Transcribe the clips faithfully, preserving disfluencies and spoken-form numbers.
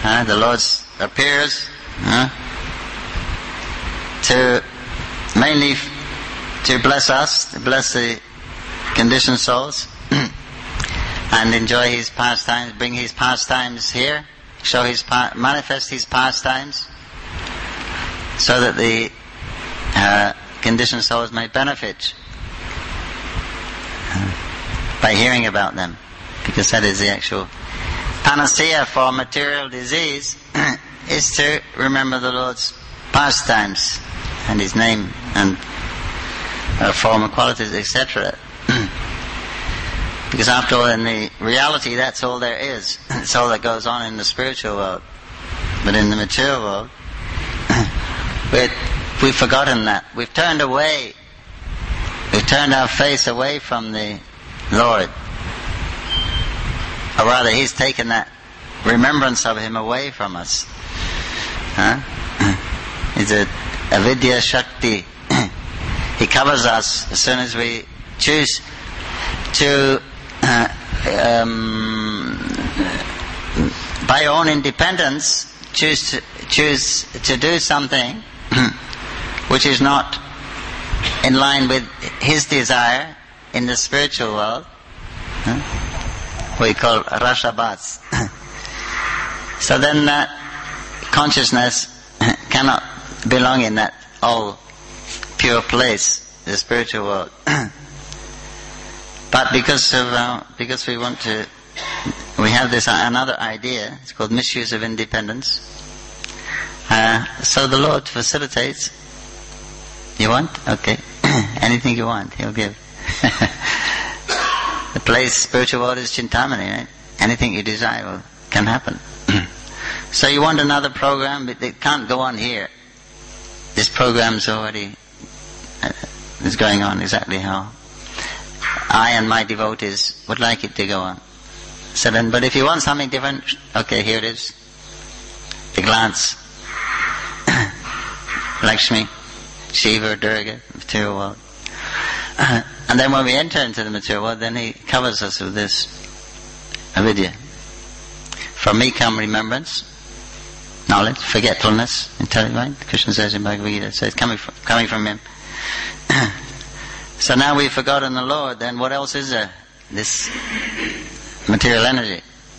Uh, the Lord appears uh, to mainly f- to bless us, to bless the conditioned souls, and enjoy His pastimes, bring His pastimes here, show His pa- manifest His pastimes, so that the uh, conditioned souls may benefit uh, by hearing about them, because that is the actual panacea for material disease is to remember the Lord's pastimes and His name and uh, form and qualities, et cetera. Because after all, in the reality, that's all there is. It's all that goes on in the spiritual world. But in the material world, we've forgotten that. We've turned away. We've turned our face away from the Lord. Or rather, He's taken that remembrance of Him away from us. Huh? He's a avidya shakti. He covers us as soon as we choose to, uh, um, by our own independence, choose to, choose to do something which is not in line with His desire in the spiritual world. Huh? We call rashabats. So then that consciousness cannot belong in that all pure place, the spiritual world. But because of uh, because we want to, we have this uh, another idea. It's called misuse of independence. Uh, so the Lord facilitates. You want? Okay. Anything you want, He'll give. The place, spiritual world is Chintamani, right? Anything you desire will, can happen. So you want another program, but it can't go on here. This program's already uh, is going on exactly how I and my devotees would like it to go on. So then, but if you want something different, okay, here it is. The glance. Lakshmi, Shiva, Durga, material world. And then when we enter into the material world, then He covers us with this avidya. From me come remembrance, knowledge, forgetfulness, intelligence, right? Krishna says in Bhagavad Gita, so it's coming from, coming from Him. So now we've forgotten the Lord, then what else is there? This material energy.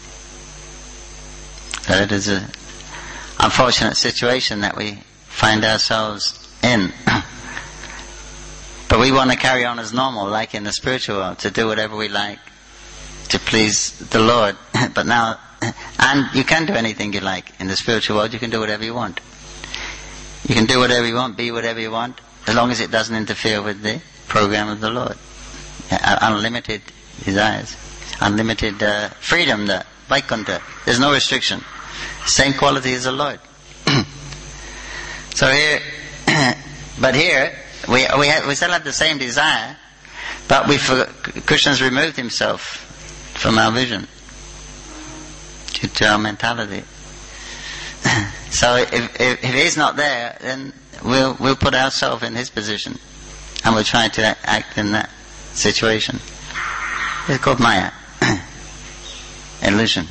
So it is an unfortunate situation that we find ourselves in. But we want to carry on as normal, like in the spiritual world, to do whatever we like, to please the Lord. But now, and you can do anything you like. In the spiritual world, you can do whatever you want. You can do whatever you want, be whatever you want, as long as it doesn't interfere with the program of the Lord. Uh, unlimited desires, unlimited uh, freedom, the Vaikuntha. There's no restriction. Same quality as the Lord. So here, but here, we we, have, we still have the same desire, but we Krishna's removed Himself from our vision, to, to our mentality. So if, if if He's not there, then we'll we'll put ourselves in His position, and we'll try to act in that situation. It's called Maya, illusion.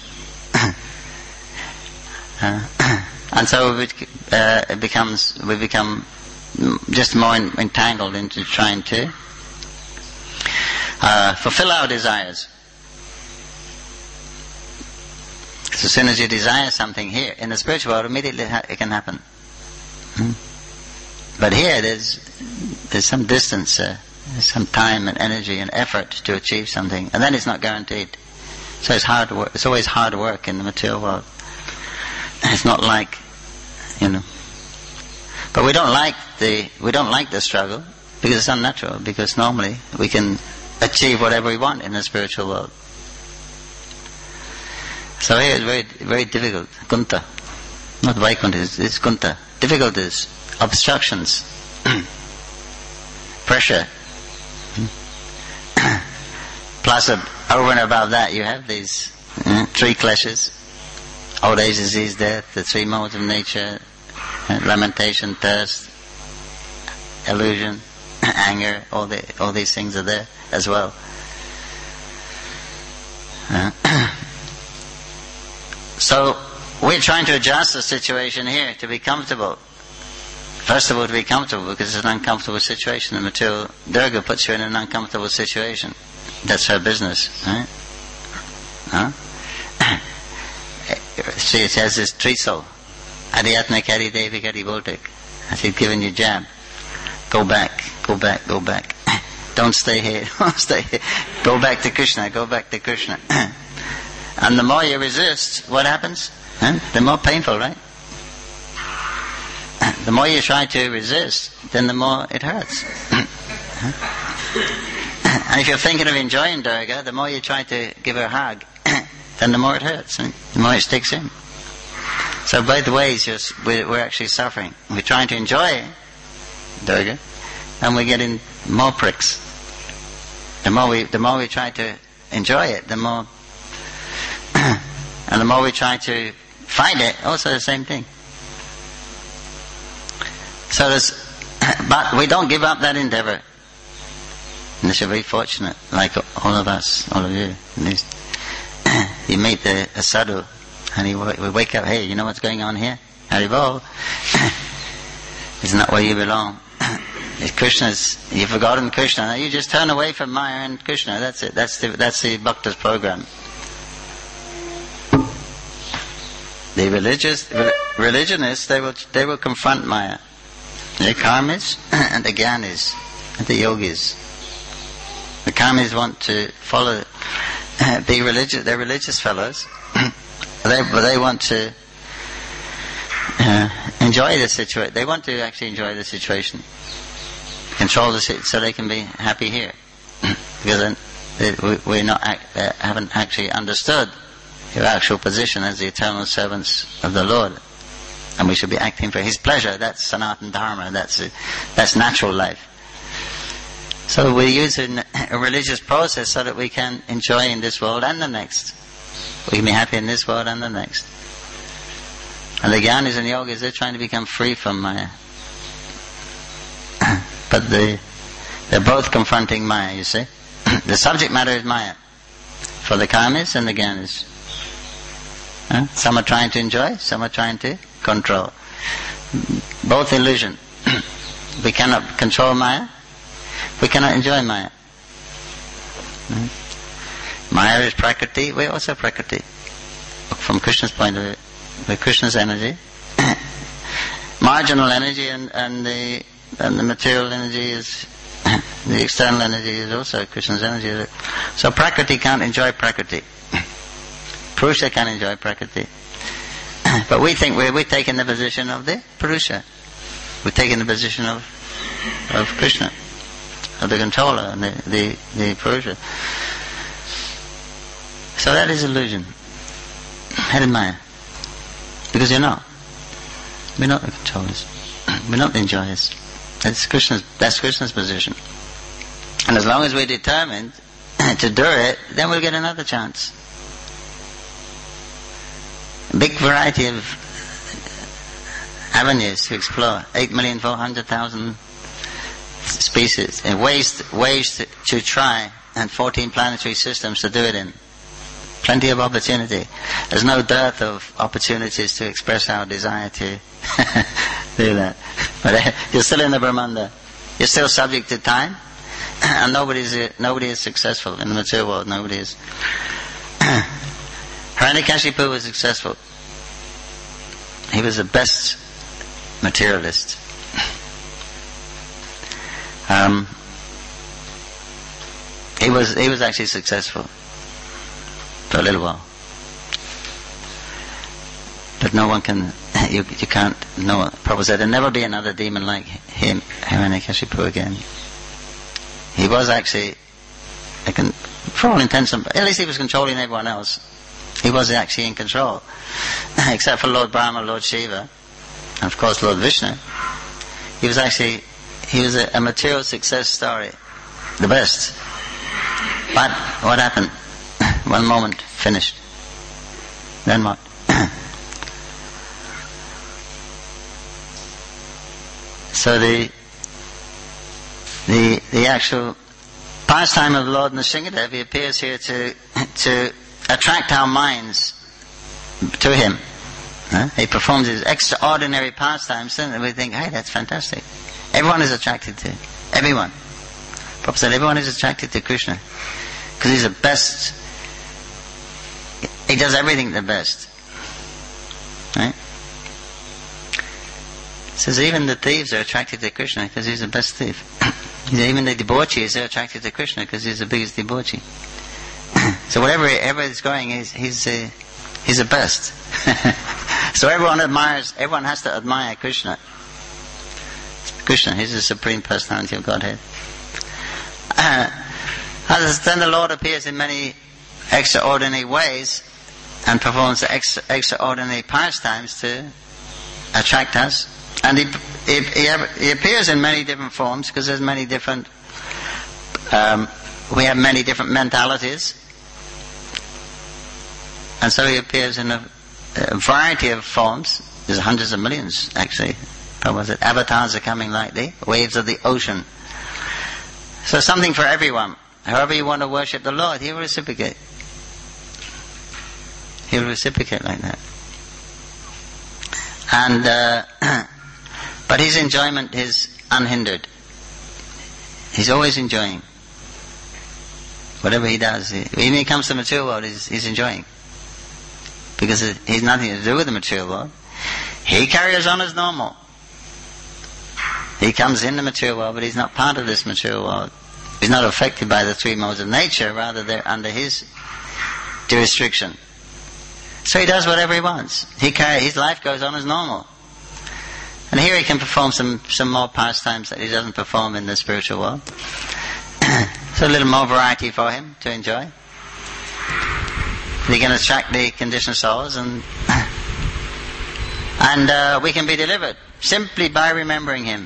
uh, and so it, uh, it becomes we become just more in, entangled into trying to uh, fulfill our desires. So as soon as you desire something here, in the spiritual world, immediately it can happen. Hmm? But here there's there's some distance, uh, there's some time and energy and effort to achieve something, and then it's not guaranteed. So it's hard work. It's always hard work in the material world. It's not like, you know. But we don't like the we don't like the struggle because it's unnatural. Because normally we can achieve whatever we want in the spiritual world. So here it's very very difficult. Kunta, not Vaikuntha. It's, it's Kunta. Difficulties, obstructions, pressure. Plus, uh, over and above that, you have these uh, three kleshas: old age, disease, death, the three modes of nature. Lamentation, thirst, illusion, anger, all the all these things are there as well. Uh, so we're trying to adjust the situation here to be comfortable. First of all, to be comfortable, because it's an uncomfortable situation. The material Durga puts you in an uncomfortable situation. That's her business, right? Huh? She has this treasel. Adhyatma Kari Devi Kari Boltik. She's giving you jab. Go back, go back, go back. Don't stay here, don't stay here. Go back to Krishna, go back to Krishna. And the more you resist, what happens? Huh? The more painful, right? The more you try to resist, then the more it hurts. And if you're thinking of enjoying Durga, the more you try to give her a hug, then the more it hurts, right? The more it sticks in. So both ways, you're, we're, we're actually suffering. We're trying to enjoy Durga, and we're getting more pricks. The more we, the more we try to enjoy it, the more, and the more we try to fight it, also the same thing. So there's, but we don't give up that endeavor. And this is very fortunate, like all of us, all of you. You meet the, a sadhu, and he, we wake up, hey, you know what's going on here? Haribol. It's not where you belong. It's Krishna's, you've forgotten Krishna. Now you just turn away from Maya and Krishna. That's it. That's the that's the Bhakta's program. The religious religionists, they will they will confront Maya. The karmis and the gyanis and the yogis. The karmis want to follow, be religious. They're religious fellows. they but they want to uh, enjoy the situation. They want to actually enjoy the situation. Control the situation so they can be happy here, because then they, we, we're not act, uh, haven't actually understood your actual position as the eternal servants of the Lord, and we should be acting for His pleasure. That's Sanatana Dharma. That's uh, that's natural life. So we use a, a religious process so that we can enjoy in this world and the next. We can be happy in this world and the next. And the Gyanis and Yogis, they're trying to become free from Maya. But the, they're both confronting Maya, you see. The subject matter is Maya, for the karmis and the Gyanis. Huh? Some are trying to enjoy, some are trying to control. Both illusion. We cannot control Maya, we cannot enjoy Maya. Hmm? Maya is Prakriti, we're also Prakriti. From Krishna's point of view, we're Krishna's energy. Marginal energy and, and the and the material energy is, the external energy is also Krishna's energy. So Prakriti can't enjoy Prakriti. Purusha can enjoy Prakriti. But we think we're, we're taking the position of the Purusha. We're taking the position of of Krishna, of the controller, and the, the, the Purusha. So that is illusion. Head and Maya. Because you're not. We're not the controllers. We're not the enjoyers. That's Krishna's, that's Krishna's position. And as long as we're determined to do it, then we'll get another chance. A big variety of avenues to explore. Eight million four hundred thousand species. And ways, ways to, to try, and fourteen planetary systems to do it in. Plenty of opportunity. There's no dearth of opportunities to express our desire to do that. But uh, you're still in the Brahmanda. You're still subject to time, and nobody's uh, nobody is successful in the material world. Nobody is. Hiranyakashipu was successful. He was the best materialist. Um, he was he was actually successful for a little while, but no one can. You you can't. No, Prabhupada said there'll never be another demon like him, Hiranyakashipu again. He was actually, I can, for all intents and at least he was controlling everyone else. He was actually in control, except for Lord Brahma, Lord Shiva, and of course Lord Vishnu. He was actually, he was a, a material success story, the best. But what happened? One moment, finished. Then what? So the the the actual pastime of Lord Nrsingadev, he appears here to to attract our minds to him. Huh? He performs his extraordinary pastimes, and we think, hey, that's fantastic. Everyone is attracted to it. Everyone. Prabhupada said everyone is attracted to Krishna because he's the best. He does everything the best. Right? He says even the thieves are attracted to Krishna because he's the best thief. Even the debauchees are attracted to Krishna because he's the biggest debauchee. So whatever ever is going, he's he's uh, he's the best. So everyone admires. Everyone has to admire Krishna. Krishna, he's the supreme personality of Godhead. Uh, then the Lord appears in many extraordinary ways and performs the extra, extraordinary pastimes to attract us. And he, he, he, he appears in many different forms because there's many different, um, we have many different mentalities. And so he appears in a, a variety of forms. There's hundreds of millions, actually. Was it? Avatars are coming like the waves of the ocean. So something for everyone. However you want to worship the Lord, He will reciprocate. He will reciprocate like that. And uh, but His enjoyment is unhindered. He's always enjoying. Whatever He does, he, even He comes to the material world, he's, he's enjoying. Because it, He's nothing to do with the material world. He carries on as normal. He comes in the material world, but he's not part of this material world. He's not affected by the three modes of nature, rather they're under his jurisdiction. So he does whatever he wants. He carry, his life goes on as normal. And here he can perform some, some more pastimes that he doesn't perform in the spiritual world. So a little more variety for him to enjoy. He can attract the conditioned souls, and and uh, we can be delivered simply by remembering him.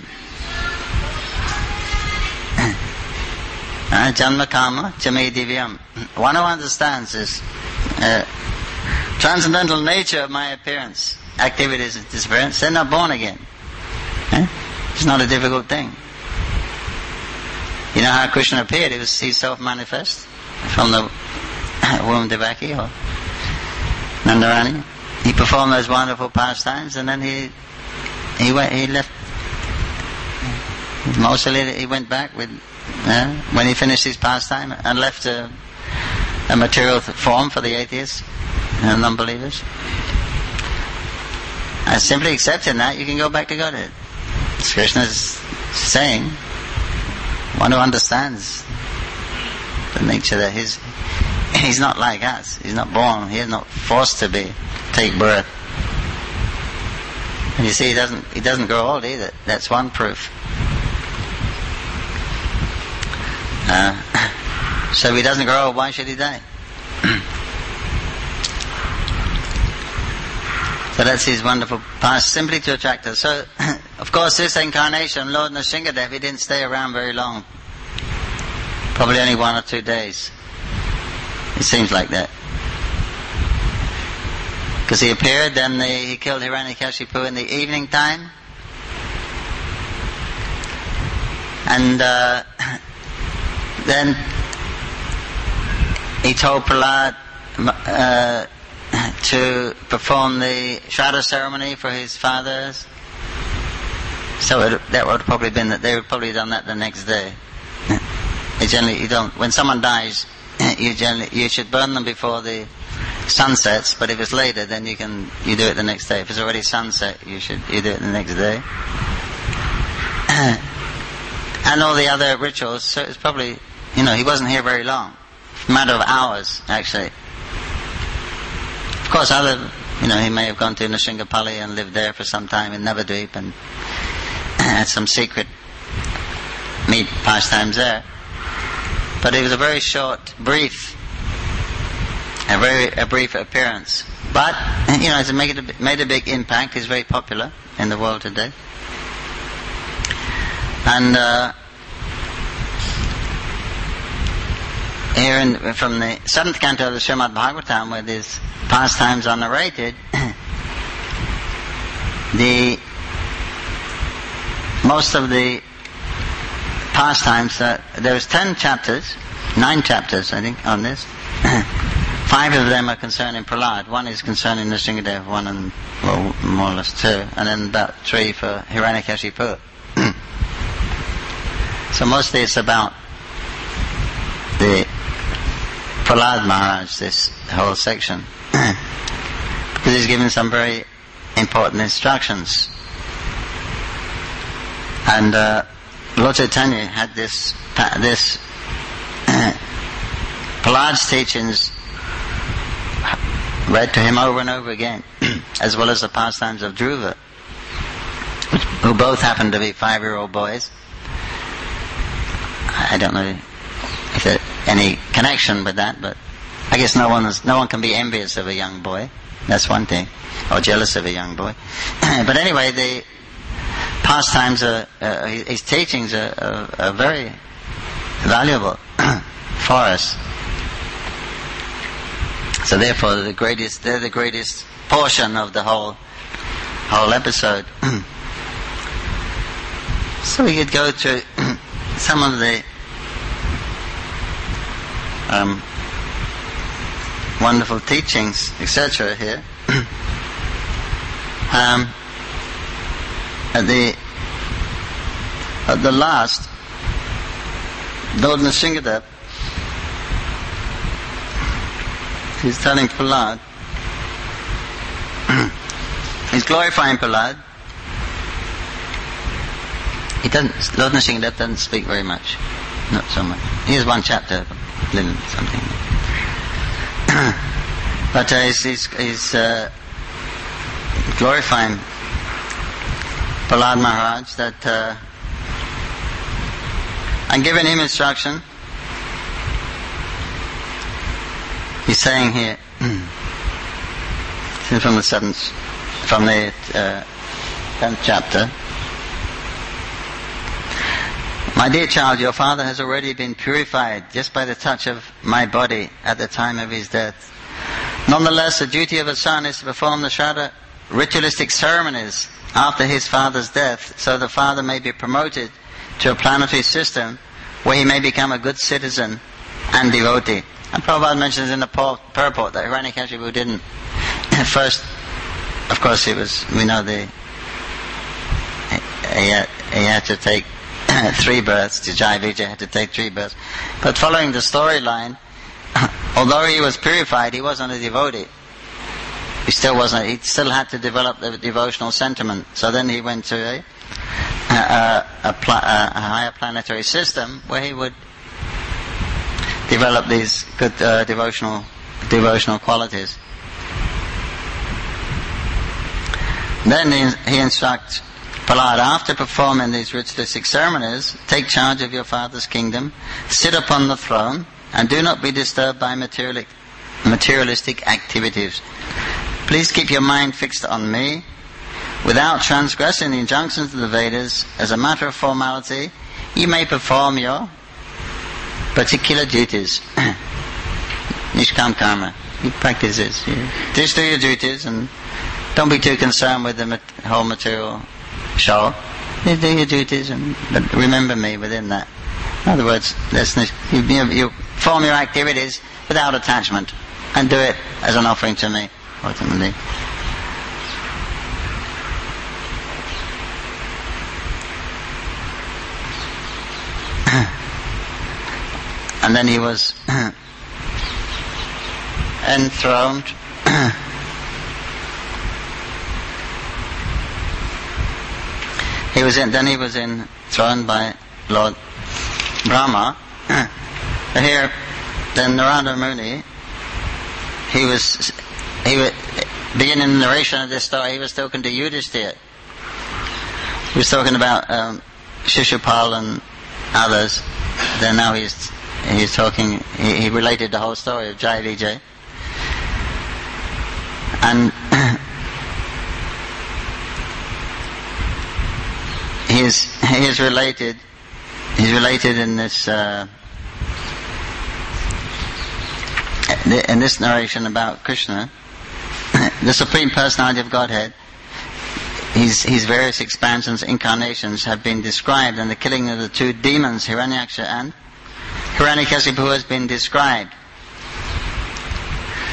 Uh, Janma Kama Chame Divyam. One who understands this uh, transcendental nature of my appearance, activities and disappearance, they're not born again. Eh? It's not a difficult thing. You know how Krishna appeared? It was he self-manifest from the womb of Devaki or Nandarani. He performed those wonderful pastimes, and then he he went. He left. Mostly he went back with. Uh, when he finished his pastime and left a, a material form for the atheists and non-believers. And simply accepting that, you can go back to Godhead. As Krishna's saying, one who understands the nature that he's, he's not like us. He's not born. He is not forced to be, take birth. And you see, he doesn't, he doesn't grow old either. That's one proof. Uh, so if he doesn't grow old, why should he die? So that's his wonderful past, simply to attract us. So, of course, this incarnation, Lord Nrsingadev, he didn't stay around very long. Probably only one or two days. It seems like that. Because he appeared, then the, he killed Hiranyakashipu in the evening time. And uh, then he told Prahlad uh, to perform the Shraddha ceremony for his fathers. So it, that would have probably been that they would probably done that the next day. They generally you don't. When someone dies, you generally you should burn them before the sun sets. But if it's later, then you can you do it the next day. If it's already sunset, you should you do it the next day. And all the other rituals. So it's probably. You know, he wasn't here very long. A matter of hours, actually. Of course, other, you know, he may have gone to Nrsingsapalli and lived there for some time in Navadvip and had some secret meat pastimes there. But it was a very short, brief, a very a brief appearance. But, you know, it's made a, made a big impact. He's very popular in the world today. And, uh, here in, from the seventh canto of the Srimad Bhagavatam, where these pastimes are narrated, the most of the pastimes, uh, there was ten chapters, nine chapters, I think, on this. five of them are concerning Prahlad. One is concerning Nrsingadev, one and, well, more or less two, and then about three for Hiranyakashipu. So mostly it's about the Prahlad Maharaj, this whole section, because he's given some very important instructions. And uh, Lord Chaitanya had this, this Prahlad's teachings read to him over and over again, as well as the pastimes of Dhruva, who both happened to be five-year-old boys. I don't know if there's any connection with that, but I guess no one is, no one can be envious of a young boy. That's one thing, or jealous of a young boy. But anyway, the pastimes, are, uh, his teachings are, are, are very valuable for us. So therefore, the greatest, they're the greatest portion of the whole whole episode. So we could go to some of the um, wonderful teachings, et cetera. Here, um, at the at the last, Lord Nrsingadev, he's telling Prahlad, he's glorifying Prahlad. He doesn't, Lord Nrsingadev doesn't speak very much, not so much. Here's one chapter, little something. But uh, he's, he's, he's uh, glorifying Prahlad Maharaj, that uh, and giving him instruction. He's saying here, from the seventh, from the uh, tenth chapter, my dear child, your father has already been purified just by the touch of my body at the time of his death. Nonetheless, the duty of a son is to perform the Shraddha ritualistic ceremonies after his father's death, so the father may be promoted to a planetary system where he may become a good citizen and devotee. And Prabhupada mentions in the purport that Hiranyakashipu didn't first, of course, he was, we know the he had, he had to take three births. Jai Vijay had to take three births. But following the storyline, although he was purified, he wasn't a devotee. He still wasn't. He still had to develop the devotional sentiment. So then he went to a a, a, pla- a higher planetary system where he would develop these good uh, devotional devotional qualities. Then he, he instructs Prahlad, after performing these ritualistic ceremonies, take charge of your father's kingdom, sit upon the throne, and do not be disturbed by materialistic, materialistic activities. Please keep your mind fixed on me. Without transgressing the injunctions of the Vedas, as a matter of formality, you may perform your particular duties. Nishkam karma. You practice this. You just do your duties and don't be too concerned with the mat- whole material show. You do your duties and but remember me within that. In other words, you, you, you perform your activities without attachment and do it as an offering to me, ultimately. And then he was enthroned he was in, then he was enthroned by Lord Brahma. But here, then Narada Muni, he was, he was beginning the narration of this story, he was talking to Yudhishthira. He was talking about um, Shishupal and others. Then now he's he's talking. He, he related the whole story of Jai Vijay, and he is he is related. He's related in this uh, in this narration about Krishna, the Supreme Personality of Godhead. His, his various expansions, incarnations have been described, and the killing of the two demons, Hiranyaksha and Hiranyakashipu, has been described.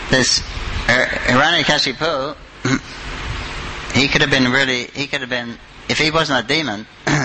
this Hiranyakashipu, he could have been really, he could have been, if he wasn't a demon,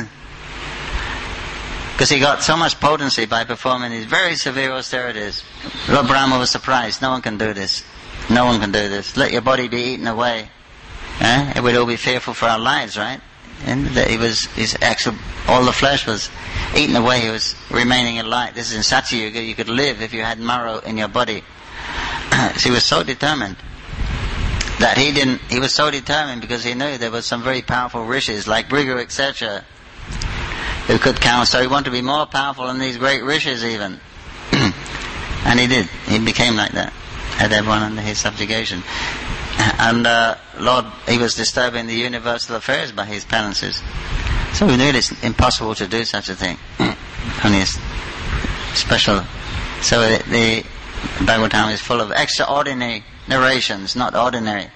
because he got so much potency by performing these very severe austerities. Lord Brahma was surprised. No one can do this. No one can do this. Let your body be eaten away. Eh? It would all be fearful for our lives, right? And that he was, his actual, all the flesh was eaten away. He was remaining alive. This is in Satyuga. You could live if you had marrow in your body. So he was so determined that he didn't. He was so determined because he knew there was some very powerful rishis like Bhrigu, et cetera, who could count. So he wanted to be more powerful than these great rishis even. And he did. He became like that. Had everyone under his subjugation. And uh, Lord, he was disturbing the universal affairs by his penances. So we knew it's impossible to do such a thing. Only a special. So the Bhagavatam is full of extraordinary narrations, not ordinary.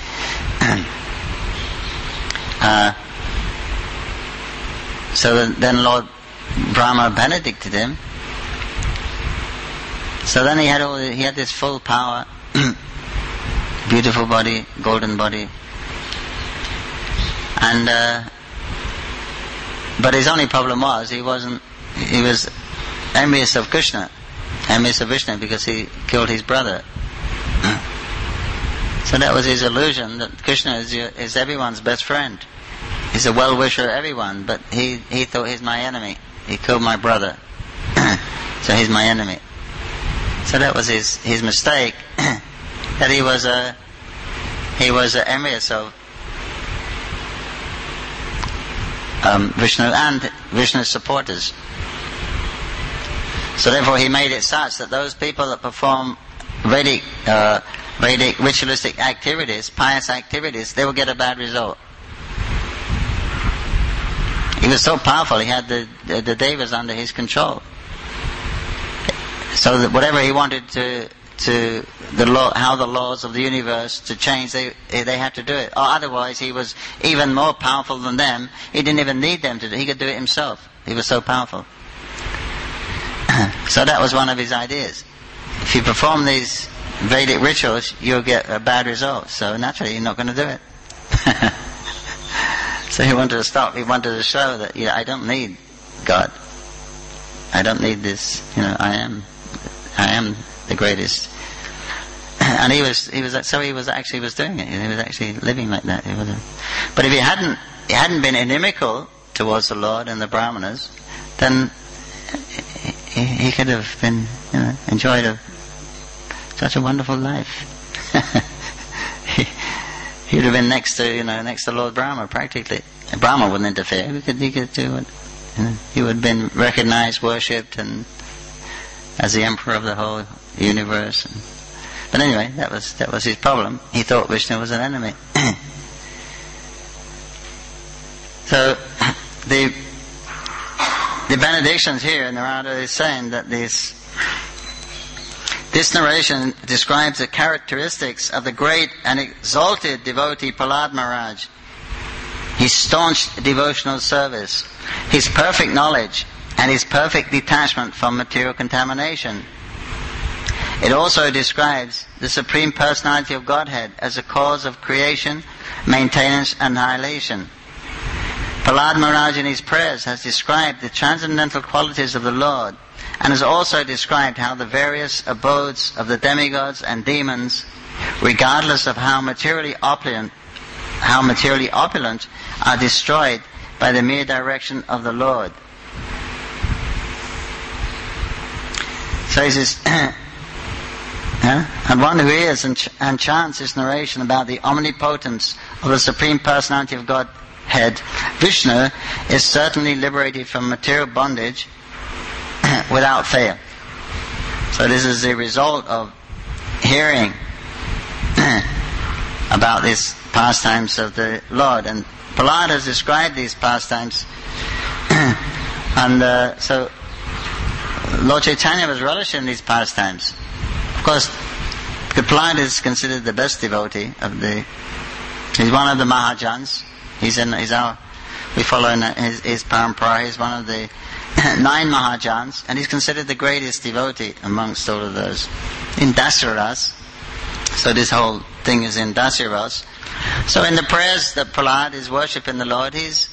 uh, so then Lord Brahma benedicted him. So then he had all. He had this full power, beautiful body, golden body, and uh, but his only problem was he wasn't. He was envious of Krishna, envious of Vishnu because he killed his brother. So that was his illusion that Krishna is is everyone's best friend. He's a well-wisher of everyone, but he he thought he's my enemy. He killed my brother, so he's my enemy. So that was his, his mistake, that he was a he was a envious of um, Vishnu and Vishnu's supporters. So therefore he made it such that those people that perform Vedic uh, Vedic ritualistic activities, pious activities, they will get a bad result. He was so powerful, he had the the, the devas under his control. So that whatever he wanted to, to the law, how the laws of the universe to change, they they had to do it. Or otherwise, he was even more powerful than them. He didn't even need them to do it. He could do it himself. He was so powerful. So that was one of his ideas. If you perform these Vedic rituals, you'll get a bad result. So naturally, you're not going to do it. So he wanted to stop. He wanted to show that, you know, I don't need God. I don't need this. You know, I am. I am the greatest. And he was, he was, so he was actually was doing it. He was actually living like that. He was a, but if he hadn't, he hadn't been inimical towards the Lord and the Brahmanas, then he, he could have been, you know, enjoyed a, such a wonderful life. he, he would have been next to, you know, next to Lord Brahma practically. Brahma wouldn't interfere. He could, he could do it. You know, he would have been recognized, worshipped, and as the emperor of the whole universe. But anyway, that was that was his problem. He thought Vishnu was an enemy. So the the benedictions here, Narada is saying that this this narration describes the characteristics of the great and exalted devotee Prahlad Maharaj, his staunch devotional service, his perfect knowledge, and his perfect detachment from material contamination. It also describes the Supreme Personality of Godhead as a cause of creation, maintenance, and annihilation. Prahlad Maharaj in his prayers has described the transcendental qualities of the Lord, and has also described how the various abodes of the demigods and demons, regardless of how materially opulent, how materially opulent, are destroyed by the mere direction of the Lord. So he says, huh? And one who hears and, ch- and chants this narration about the omnipotence of the Supreme Personality of Godhead, Vishnu, is certainly liberated from material bondage without fail. So this is the result of hearing about these pastimes of the Lord. And Prahlad has described these pastimes. And uh, so Lord Chaitanya was relishing these pastimes. Of course, Prahlad is considered the best devotee of the. He's one of the Mahajans. He's in. He's our. We follow in his, his parampara. He's one of the nine Mahajans, and he's considered the greatest devotee amongst all of those. In Dasarathas, So this whole thing is in Dasya Ras. So in the prayers that Prahlad is worshipping the Lord, he's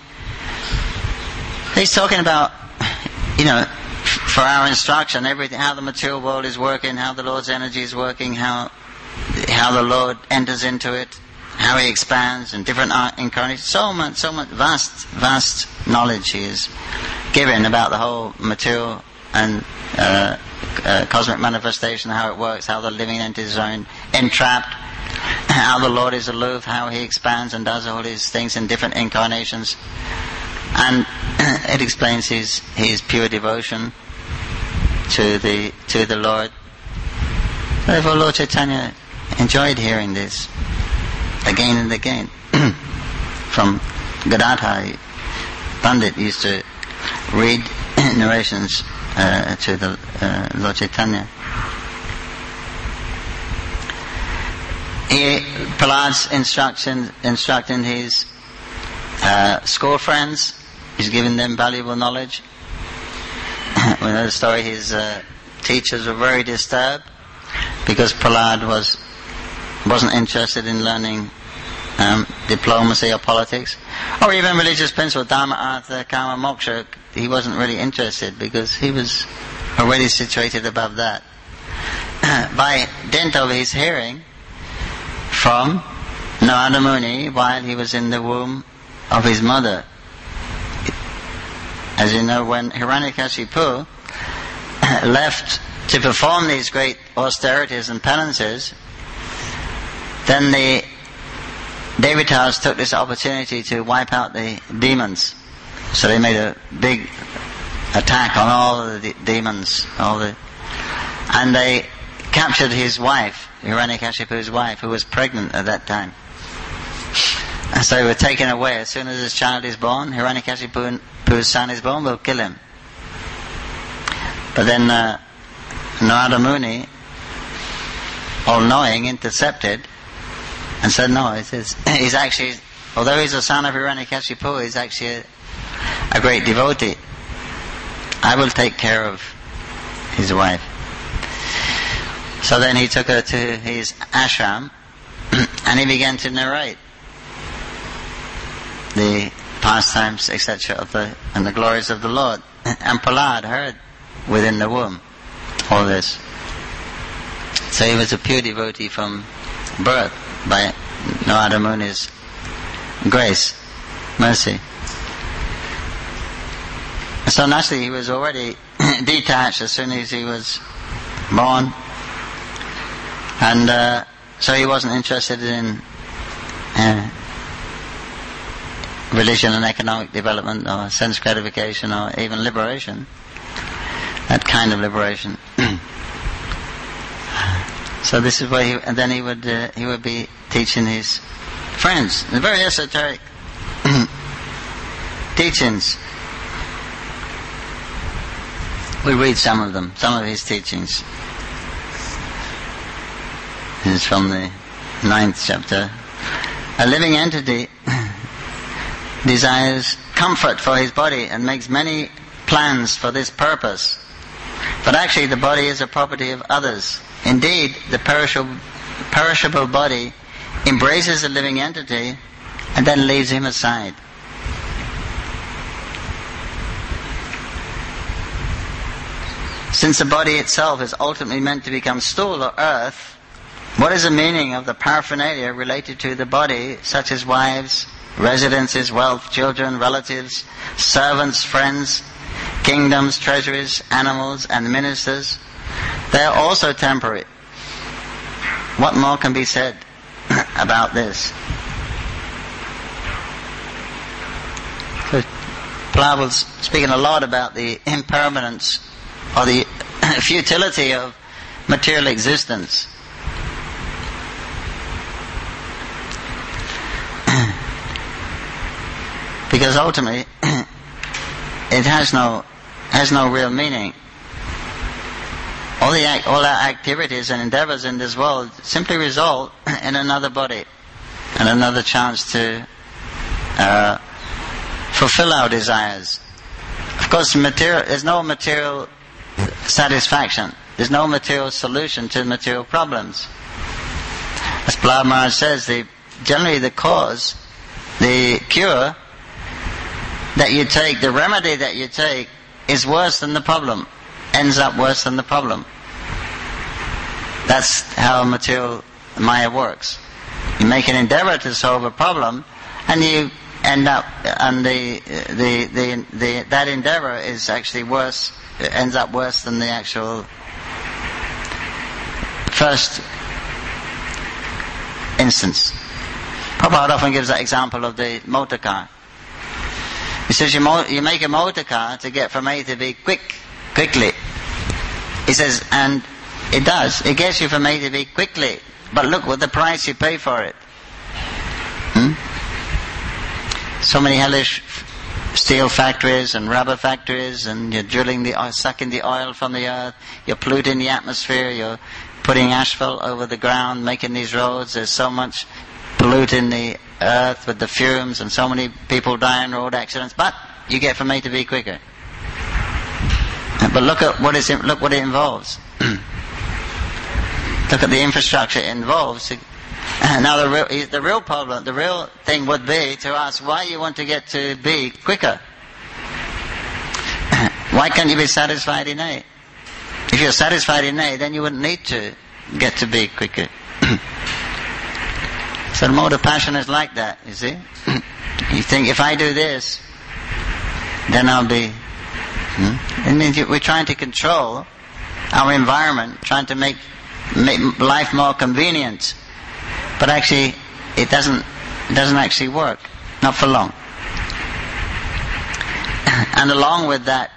he's talking about, you know, for our instruction, everything, how the material world is working, how the Lord's energy is working, how how the Lord enters into it, how He expands in different incarnations. So much, so much vast, vast knowledge He is giving about the whole material and uh, uh, cosmic manifestation, how it works, how the living entities are in, entrapped, how the Lord is aloof, how He expands and does all these things in different incarnations. And it explains his his pure devotion to the to the Lord. Therefore, Lord Chaitanya enjoyed hearing this again and again from Gadadhar. Pandit used to read narrations uh, to the uh, Lord Chaitanya. He, Prahlad's instruction, instructing his uh, school friends. He's giving them valuable knowledge. We know the story, his uh, teachers were very disturbed because Prahlad was, wasn't interested in learning um, diplomacy or politics, or even religious principles, Dharma, Artha, Kama, Moksha. He wasn't really interested because he was already situated above that. By dint of his hearing from Narada Muni while he was in the womb of his mother. As you know, when Hiranyakashipu left to perform these great austerities and penances, then the Devatas took this opportunity to wipe out the demons. So they made a big attack on all the de- demons, all the, and they captured his wife, Hiranyakashipu's wife, who was pregnant at that time. And so they were taken away. As soon as his child is born, Hiranyakashipu's son is born, we'll kill him. But then uh, Narada Muni, all-knowing, intercepted and said, no, it is, he's actually, although he's a son of Hiranyakashipu, he's actually a, a great devotee. I will take care of his wife. So then he took her to his ashram and he began to narrate the pastimes, et cetera, of the and the glories of the Lord. And Prahlad heard within the womb all this. So he was a pure devotee from birth by Narada Muni's grace, mercy. So naturally he was already detached as soon as he was born, and uh, so he wasn't interested in uh, religion and economic development or sense gratification or even liberation, that kind of liberation. So this is why he, and then he would uh, he would be teaching his friends the very esoteric teachings. We read some of them, some of his teachings. This is from the ninth chapter. A living entity desires comfort for his body and makes many plans for this purpose. But actually the body is a property of others. Indeed, the perishable, perishable body embraces the living entity and then leaves him aside. Since the body itself is ultimately meant to become stool or earth, what is the meaning of the paraphernalia related to the body, such as wives, residences, wealth, children, relatives, servants, friends, kingdoms, treasuries, animals, and ministers? They are also temporary. What more can be said about this? So, Prahlad was speaking a lot about the impermanence or the futility of material existence. Because ultimately, it has no has no real meaning. All the act, all our activities and endeavors in this world simply result in another body and another chance to uh, fulfill our desires. Of course, material, there's no material satisfaction. There's no material solution to material problems. As Prahlad Maharaj says, the, generally the cause, the cure that you take, the remedy that you take, is worse than the problem, ends up worse than the problem. That's how material Maya works. You make an endeavor to solve a problem, and you end up, and the, the, the, the, that endeavor is actually worse, it ends up worse than the actual first instance. Prabhupada often gives that example of the motor car. He says you, mo- you make a motor car to get from A to B quick, quickly. He says, and it does. It gets you from A to B quickly. But look what the price you pay for it. Hmm? So many hellish steel factories and rubber factories, and you're drilling the oil, sucking the oil from the earth, you're polluting the atmosphere, you're putting asphalt over the ground, making these roads. There's so much polluting the earth with the fumes, and so many people die in road accidents. But you get from A to B quicker. But look at what is look what it involves. Look at the infrastructure it involves. Now the real, the real problem, the real thing would be to ask why you want to get to B quicker. Why can't you be satisfied in A? If you're satisfied in A, then you wouldn't need to get to B quicker. So the mode of passion is like that, you see. You think, if I do this, then I'll be... Hmm? It means we're trying to control our environment, trying to make, make life more convenient. But actually, it doesn't, it doesn't actually work. Not for long. And along with that,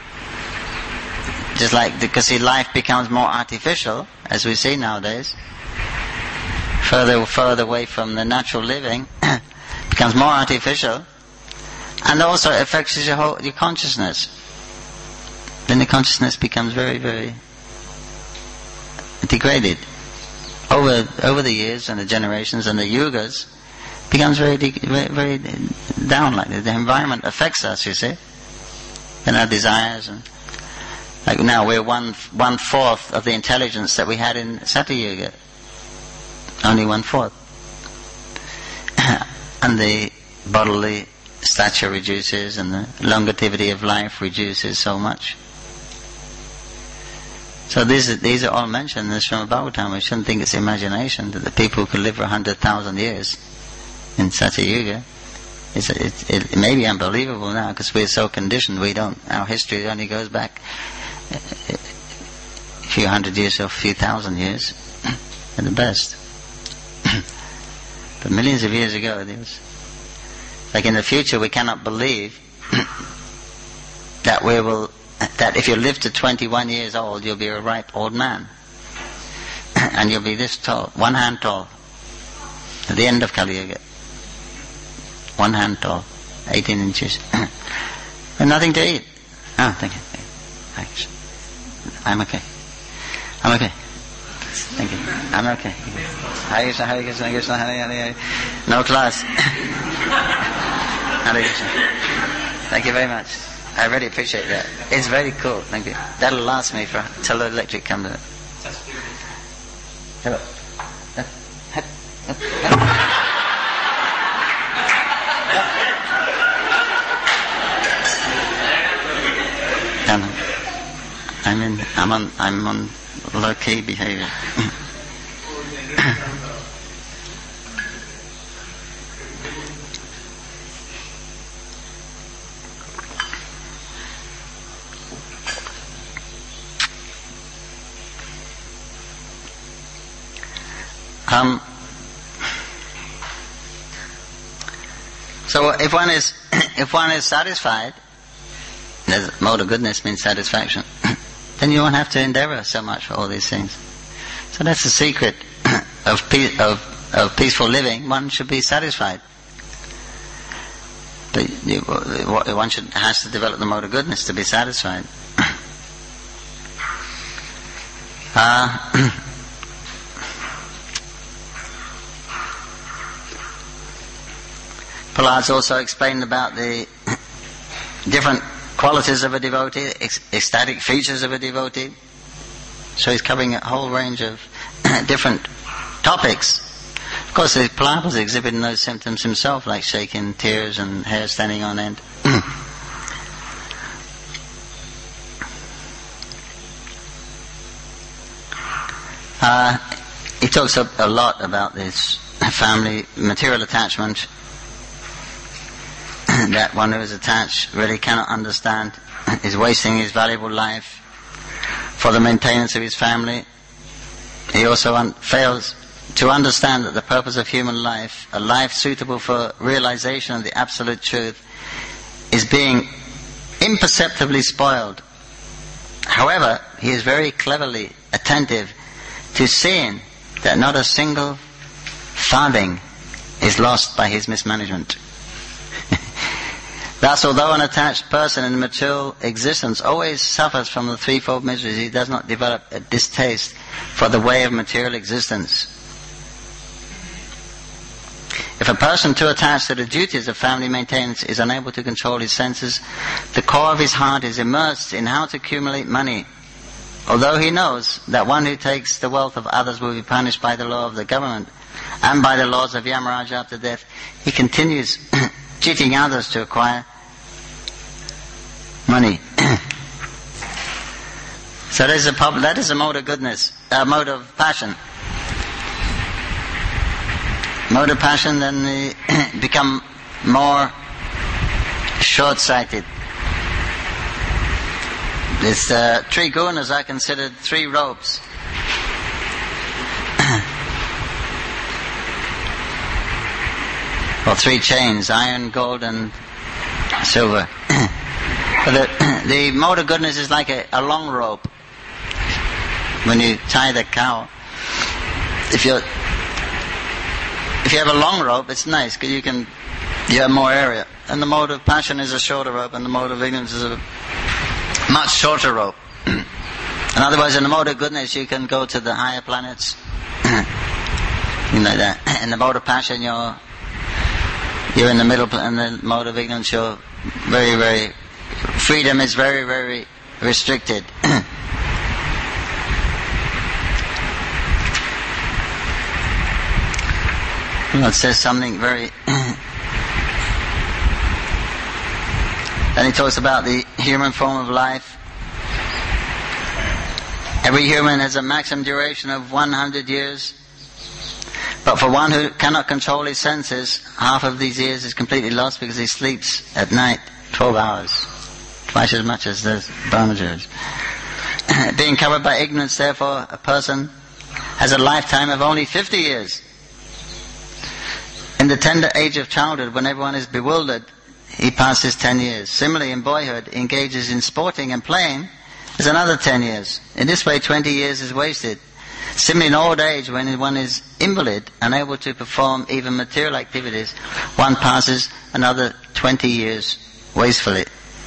just like, because see, life becomes more artificial, as we see nowadays, further further away from the natural living, becomes more artificial, and also affects your whole your consciousness. Then the consciousness becomes very, very degraded. Over over the years and the generations and the yugas, becomes very de- very, very down like that. The environment affects us, you see, and our desires. And like now, we're one one fourth of the intelligence that we had in Satyuga. Only one fourth. And the bodily stature reduces, and the longevity of life reduces so much. So these are, these are all mentioned in the Srimad Bhagavatam. We shouldn't think it's imagination that the people could live for a hundred thousand years in Satyuga. It's, it, it, it may be unbelievable now because we're so conditioned. We don't. Our history only goes back a few hundred years or a few thousand years at the best. But millions of years ago, there was, like in the future, we cannot believe that we will, that if you live to twenty-one years old, you'll be a ripe old man, and you'll be this tall, one hand tall, at the end of Kali Yuga, one hand tall, eighteen inches, and nothing to eat. Oh, thank you. Thanks. I'm okay. I'm okay. Thank you. I'm okay. Hare Krishna, Hare Krishna, Krishna Hare Hare. No class. Hare Krishna. Thank you very much. I really appreciate that. It's very cool. Thank you. That'll last me for till the electric comes. Hello. I'm in. I'm on. I'm on low key behavior. um. So if one is, if one is satisfied, the mode of goodness means satisfaction. Then you won't have to endeavor so much for all these things. So that's the secret of, pe- of, of peaceful living. One should be satisfied. But you, one should has to develop the mode of goodness to be satisfied. uh, Prahlad's also explained about the different qualities of a devotee, ec- ecstatic features of a devotee. So he's covering a whole range of different topics course, the Prahlada was exhibiting those symptoms himself, like shaking, tears, and hair standing on end. uh, he talks a, a lot about this family material attachment, that one who is attached really cannot understand, is wasting his valuable life for the maintenance of his family. He also un- fails to understand that the purpose of human life, a life suitable for realization of the absolute truth, is being imperceptibly spoiled. However, he is very cleverly attentive to seeing that not a single farthing is lost by his mismanagement. Thus, although an attached person in a material existence always suffers from the threefold miseries, he does not develop a distaste for the way of material existence. If a person too attached to the duties of family maintenance is unable to control his senses, the core of his heart is immersed in how to accumulate money. Although he knows that one who takes the wealth of others will be punished by the law of the government and by the laws of Yamaraj after death, he continues cheating others to acquire money. So that is a pub- that is a mode of goodness, a mode of passion. Mode of passion, then they become more short-sighted. These uh, three gunas are considered three ropes. Or three chains, iron, gold, and silver. But the, the mode of goodness is like a, a long rope. When you tie the cow, if you're if you have a long rope, it's nice because you can you have more area. And the mode of passion is a shorter rope, and the mode of ignorance is a much shorter rope. In other words, in the mode of goodness, you can go to the higher planets, things like that. In the mode of passion, you're you're in the middle, and the mode of ignorance, you're very, very freedom is very, very restricted. It says something very. Then he talks about the human form of life. Every human has a maximum duration of one hundred years. But for one who cannot control his senses, half of these years is completely lost because he sleeps at night twelve hours. Twice as much as the Brahmacharis. Being covered by ignorance, therefore, a person has a lifetime of only fifty years. In the tender age of childhood, when everyone is bewildered, he passes ten years. Similarly, in boyhood, he engages in sporting and playing, there's another ten years. In this way, twenty years is wasted. Similarly, in old age, when one is invalid, unable to perform even material activities, one passes another twenty years wastefully.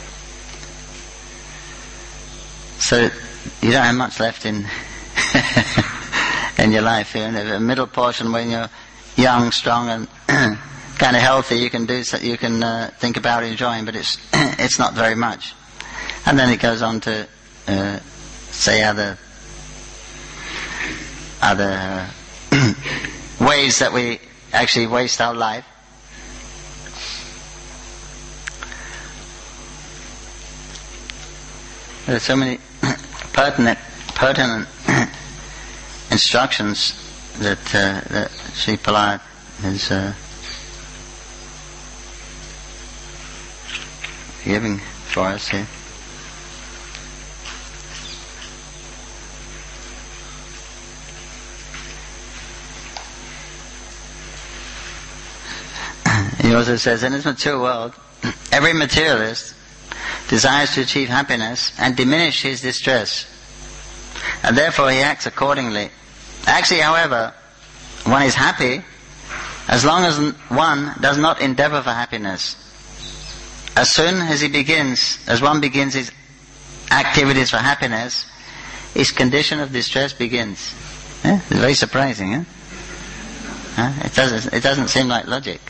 So, you don't have much left in in your life. You're in the middle portion when you're young, strong, and kind of healthy. You can do, you can uh, think about enjoying, but it's it's not very much. And then it goes on to uh, say other other uh, ways that we actually waste our life. There are so many pertinent pertinent instructions that uh, that Sri Prahlad is uh, giving for us here. He also says, in this material world, every materialist desires to achieve happiness and diminish his distress, and therefore he acts accordingly. Actually, however, one is happy as long as one does not endeavor for happiness. As soon as he begins, as one begins his activities for happiness, his condition of distress begins. Eh? It's very surprising, eh? Huh? It doesn't. It doesn't seem like logic.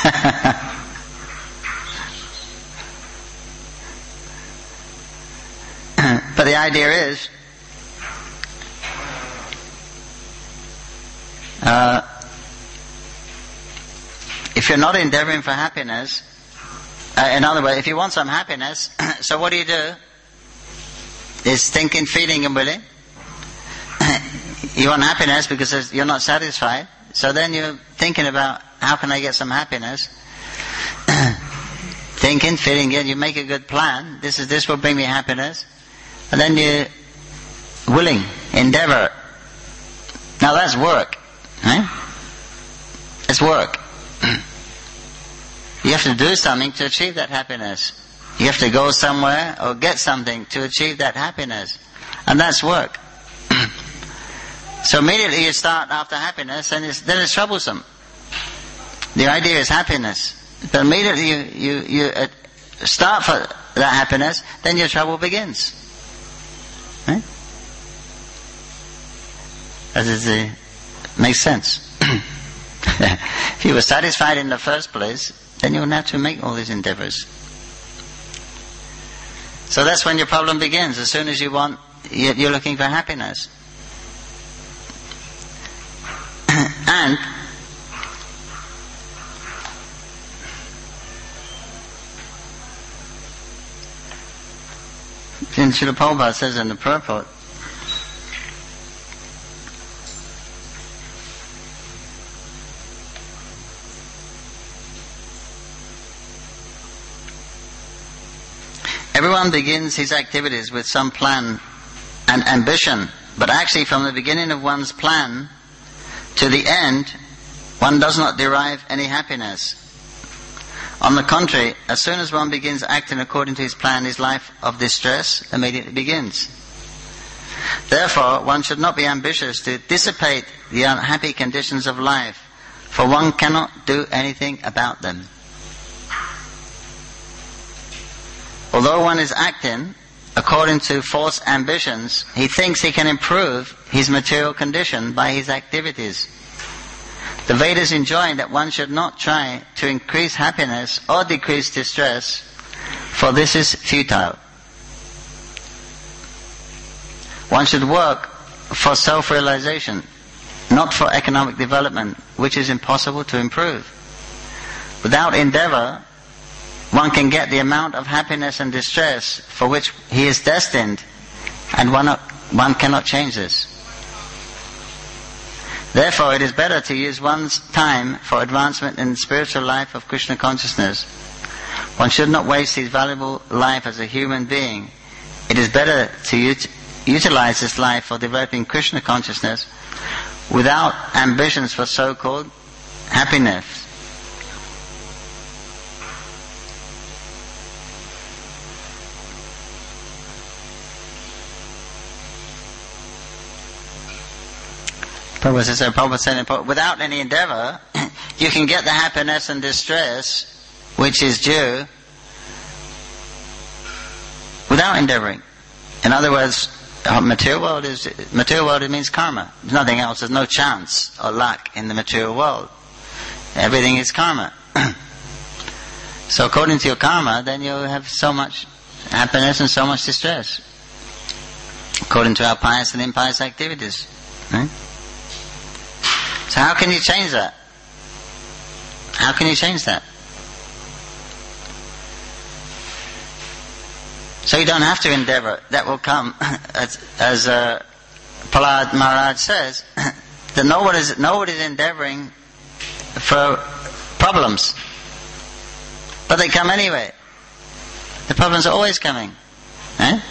But the idea is, uh, if you're not endeavoring for happiness, uh, in other words, if you want some happiness, so what do you do? Is thinking, feeling and willing. You want happiness because you're not satisfied, so then you're thinking about how can I get some happiness. Thinking, feeling it, you make a good plan, this is this will bring me happiness, and then you're willing, endeavor. Now that's work. Right? It's work. You have to do something to achieve that happiness. You have to go somewhere or get something to achieve that happiness. And that's work. So immediately you start after happiness, and it's, then it's troublesome. The idea is happiness. But immediately you, you, you uh, start for that happiness, then your trouble begins. Right? Does it uh, make sense? If you were satisfied in the first place, then you wouldn't have to make all these endeavors. So that's when your problem begins. As soon as you want, you're looking for happiness. And in Srila Prabhupada says in the purport, everyone begins his activities with some plan and ambition, but actually from the beginning of one's plan to the end, one does not derive any happiness. On the contrary, as soon as one begins acting according to his plan, his life of distress immediately begins. Therefore, one should not be ambitious to dissipate the unhappy conditions of life, for one cannot do anything about them. Although one is acting according to false ambitions, he thinks he can improve his material condition by his activities. The Vedas enjoin that one should not try to increase happiness or decrease distress, for this is futile. One should work for self-realization, not for economic development, which is impossible to improve. Without endeavor, one can get the amount of happiness and distress for which he is destined, and one, one cannot change this. Therefore, it is better to use one's time for advancement in the spiritual life of Krishna consciousness. One should not waste his valuable life as a human being. It is better to ut- utilize this life for developing Krishna consciousness without ambitions for so-called happiness. Prabhupada says, Prabhupada said, without any endeavor, you can get the happiness and distress which is due without endeavoring. In other words, material world is material world. It means karma. There's nothing else. There's no chance or luck in the material world. Everything is karma. So according to your karma, then you have so much happiness and so much distress. According to our pious and impious activities. Right? So how can you change that? How can you change that? So you don't have to endeavor. That will come, as, as uh, Prahlad Maharaj says, that nobody is nobody is endeavoring for problems, but they come anyway. The problems are always coming. Eh? You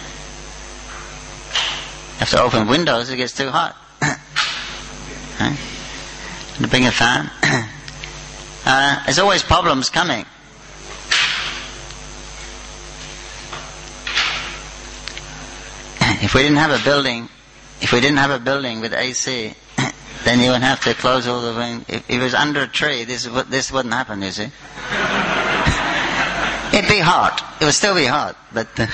have to open windows; it gets too hot. Eh? To bring a fan. Uh, there's always problems coming. If we didn't have a building, if we didn't have a building with A C, then you would have to close all the windows. If, if it was under a tree, this this wouldn't happen. You see, it'd be hot. It would still be hot, but uh,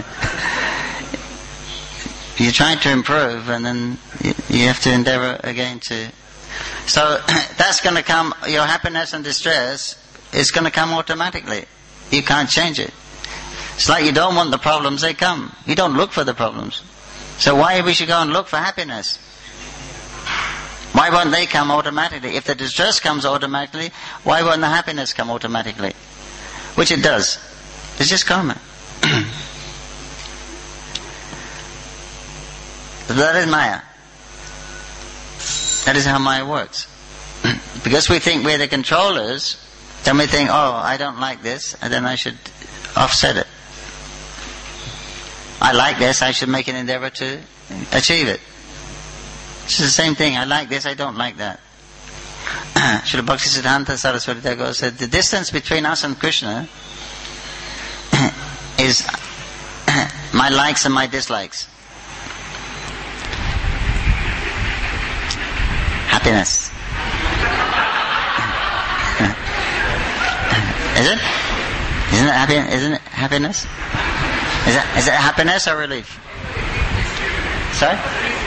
you try to improve, and then you, you have to endeavor again to. So that's going to come. Your happiness and distress is going to come automatically. You can't change it. It's like you don't want the problems, they come. You don't look for the problems. So why we should go and look for happiness? Why won't they come automatically? If the distress comes automatically, why won't the happiness come automatically? Which it does. It's just karma. That is Maya. That is how Maya works. Because we think we're the controllers, then we think, oh, I don't like this, and then I should offset it. I like this, I should make an endeavor to achieve it. It's the same thing. I like this, I don't like that. Srila Bhaktisiddhanta Saraswati Thakur said, the distance between us and Krishna is my likes and my dislikes. Happiness. Is it? Isn't it happy? Isn't it happiness? Is it, is it happiness or relief? Sorry?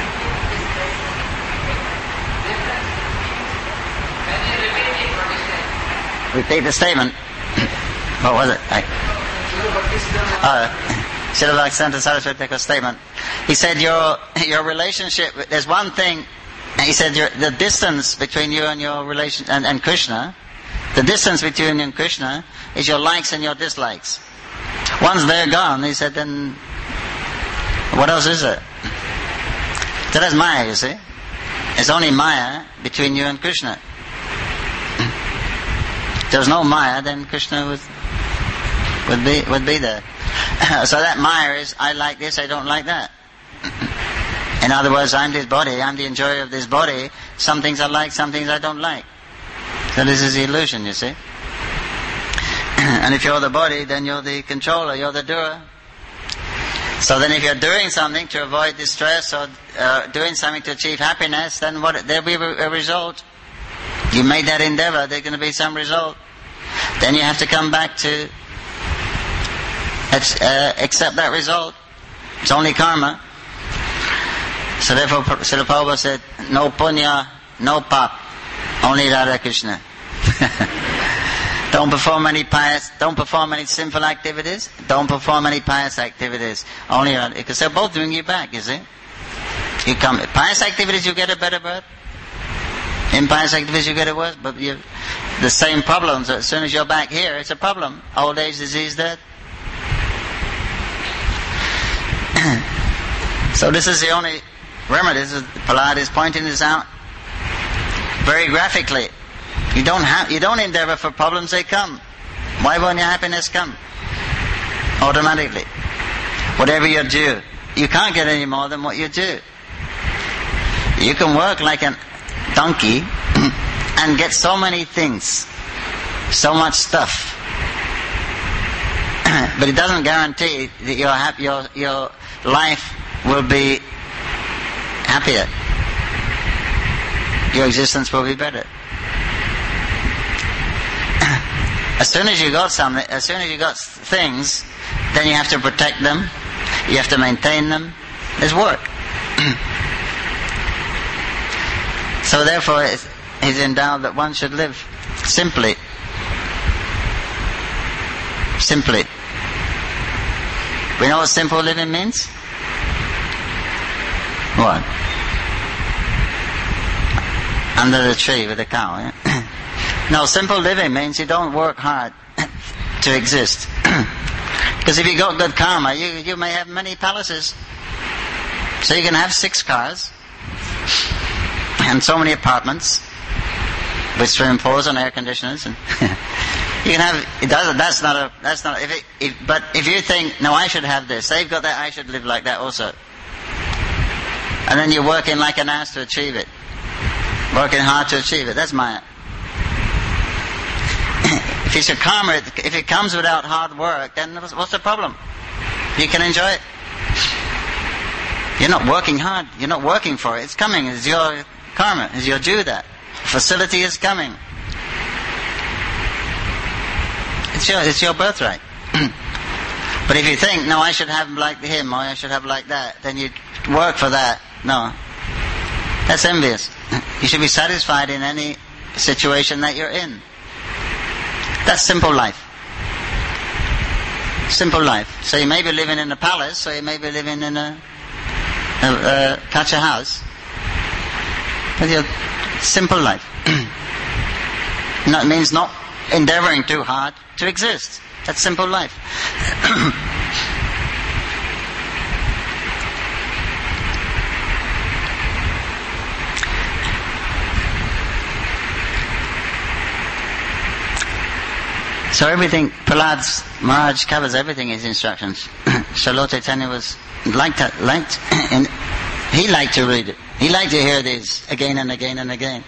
Repeat the statement. What was it? I, uh, Srila Bhaktisiddhanta Saraswati Thakur's statement. He said your your relationship. There's one thing. He said your, the distance between you and your relation and, and Krishna. The distance between you and Krishna is your likes and your dislikes. Once they're gone, he said, then what else is there? So that's Maya, you see. It's only Maya between you and Krishna. If there's no Maya, then Krishna would would be would be there. So that Maya is, I like this, I don't like that. In other words, I'm this body, I'm the enjoyer of this body. Some things I like, some things I don't like. So this is the illusion, you see. And if you're the body, then you're the controller, you're the doer. So then if you're doing something to avoid distress or uh, doing something to achieve happiness, then what? There'll be a result. You made that endeavor, there's going to be some result. Then you have to come back to uh, accept that result. It's only karma. So therefore, Srila Prabhupada said, no punya, no pap, only Radha Krishna. Don't perform any pious, don't perform any sinful activities, don't perform any pious activities. Only Radha, because they're both doing you back, you see. You come, pious activities you get a better birth. Impious activities you get a worse, but you, the same problems. As soon as you're back here, it's a problem. Old age, disease, death. So this is the only remedy. Prahlad is pointing this out very graphically. You don't have, you don't endeavor for problems, they come. Why won't your happiness come? Automatically. Whatever you're due. You can't get any more than what you're due. You can work like a donkey and get so many things, so much stuff. But it doesn't guarantee that your, hap- your, your life will be happier. Your existence will be better. As soon as you got something, as soon as you got things, then you have to protect them, you have to maintain them. There's work. So therefore, he's endowed that one should live simply. Simply. We know what simple living means? What? Under the tree with a cow, yeah? No, simple living means you don't work hard to exist. Because if you got good karma, you, you may have many palaces. So you can have six cars and so many apartments with swimming pools and air conditioners. And you can have. It does. That's not a. That's not. If it. If, but if you think, no, I should have this. They've got that. I should live like that also. And then you're working like an ass to achieve it. Working hard to achieve it. That's Maya. If it's your karma, if it comes without hard work, then what's the problem? You can enjoy it. You're not working hard. You're not working for it. It's coming. It's your karma. It's your due that. Facility is coming. It's your, it's your birthright. But if you think, no, I should have like him, or I should have like that, then you work for that. No. That's envious. You should be satisfied in any situation that you're in. That's simple life. Simple life. So you may be living in a palace, or you may be living in a, a, a thatcher house. But you're Simple life. That means not endeavoring too hard to exist. That's simple life. So everything, Prahlad's Maharaj covers everything in his instructions. So Lord Chaitanya was liked, liked, and he liked to read it. He liked to hear these again and again and again.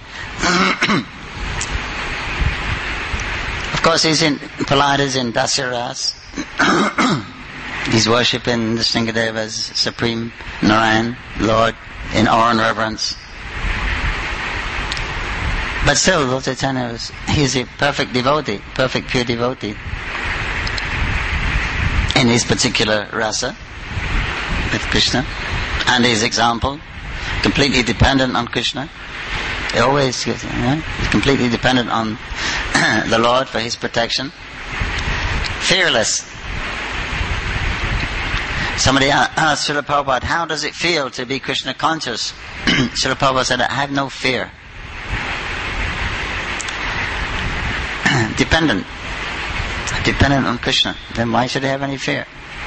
Of course, he's in Prahlad is in Dasyaras. He's worshipping the Nrsingadeva as Supreme Narayan, Lord, in awe and reverence. But still, Lord Chaitanya was, he's a perfect devotee, perfect pure devotee. In his particular rasa, with Krishna, and his example, completely dependent on Krishna. He always, you know, he's completely dependent on the Lord for his protection. Fearless. Somebody asked Srila Prabhupada, how does it feel to be Krishna conscious? Srila Prabhupada said, I have no fear. Dependent. Dependent on Krishna. Then why should I have any fear?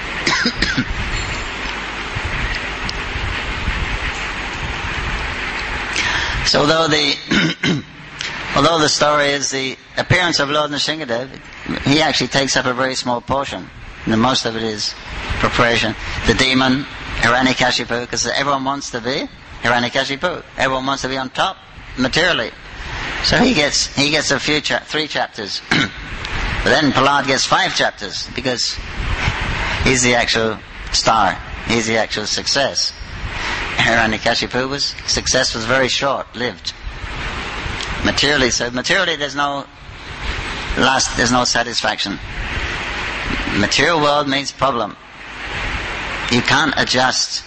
So although the although the story is the appearance of Lord Nrsingadev, he actually takes up a very small portion. And most of it is preparation. The demon, Hiranyakashipu, because everyone wants to be Hiranyakashipu. Everyone wants to be on top materially. So he gets he gets a few cha- three chapters. But then Prahlad gets five chapters because he's the actual star. He's the actual success. Hiranyakashipu was success was very short lived. Materially, so materially there's no last there's no satisfaction. Material world means problem. You can't adjust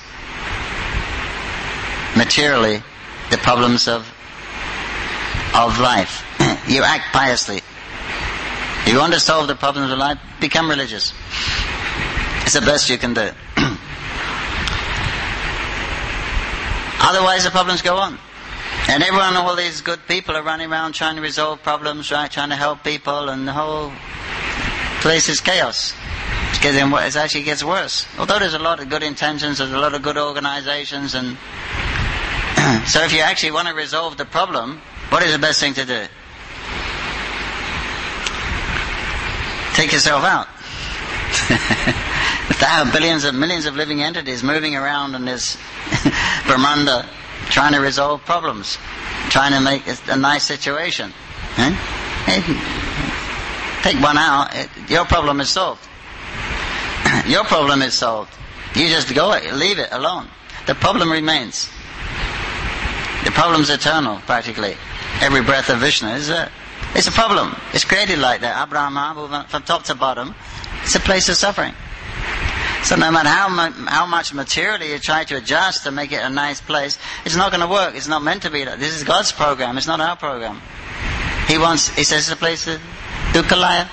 materially the problems of of life. You act piously. If you want to solve the problems of life, become religious. It's the best you can do. Otherwise the problems go on. And everyone, all these good people are running around trying to resolve problems, right? Trying to help people, and the whole place is chaos. It's getting, it actually gets worse. Although there's a lot of good intentions, there's a lot of good organizations, and so if you actually want to resolve the problem, what is the best thing to do? Take yourself out. If there are billions of millions of living entities moving around in this Brahmanda, trying to resolve problems, trying to make a nice situation, eh? Take one out, it, your problem is solved. Your problem is solved. You just go, leave it alone. The problem remains. The problem's eternal, practically. Every breath of Vishnu is a, it's a problem. It's created like that. Abrahama, from top to bottom, it's a place of suffering. So no matter how mu- how much materially you try to adjust to make it a nice place, it's not going to work. It's not meant to be that. This is God's program. It's not our program. He wants. He says it's a place of Dukkalaya,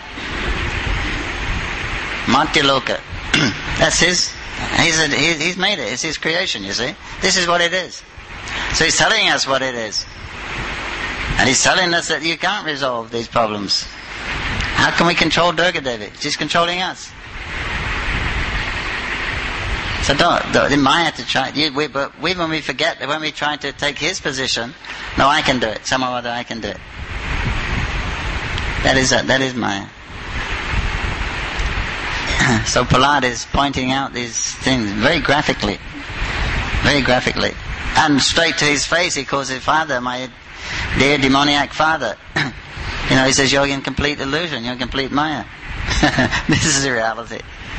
Matyaloka. That's his. He's a, he, he's made it. It's his creation. You see. This is what it is. So he's telling us what it is, and he's telling us that you can't resolve these problems. How can we control Durga Devi? She's controlling us. So don't, don't Maya to try. You, we, but we, when we forget that when we try to take his position, no, I can do it. Somehow or other, I can do it. That is a, that is Maya. So Prahlad is pointing out these things very graphically, very graphically, and straight to his face. He calls his father, my dear demoniac father. You know, he says, you're in complete illusion. You're in complete Maya. This is the reality.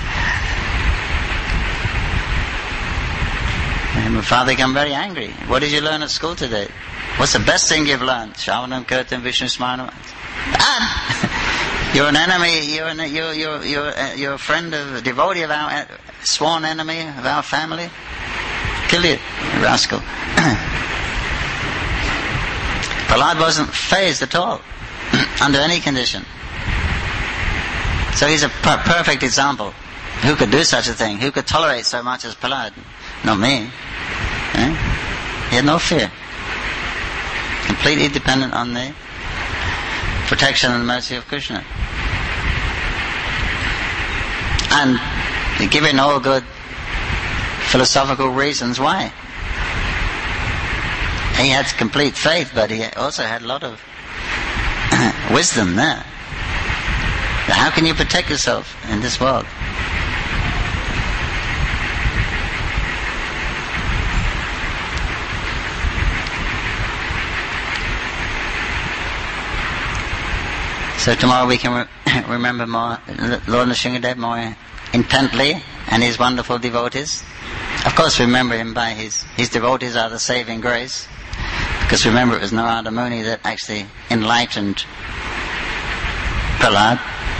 And my father got very angry. What did you learn at school today? What's the best thing you've learned? Shravanam, Kirtan, Vishnu Smaranam. You're an enemy. You're an, you're you're you're uh, you're a friend of a devotee of our uh, sworn enemy of our family. Kill you, rascal. Prahlad wasn't fazed at all under any condition. So he's a per- perfect example. Who could do such a thing? Who could tolerate so much as Prahlad? Not me. Eh? He had no fear. completely dependent on the protection and mercy of Krishna. And giving all good philosophical reasons why. He had complete faith, but he also had a lot of wisdom there. How can you protect yourself in this world? So tomorrow we can re- remember more Lord Nrsingadev more intently and his wonderful devotees. Of course, remember him by his his devotees are the saving grace. Because remember, it was Narada Muni that actually enlightened Prahlad.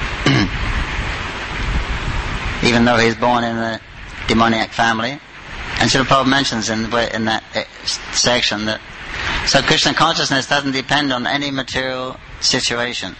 Even though he's born in a demoniac family. And Srila Prabhupada mentions in, in that section that so Krishna consciousness doesn't depend on any material situation.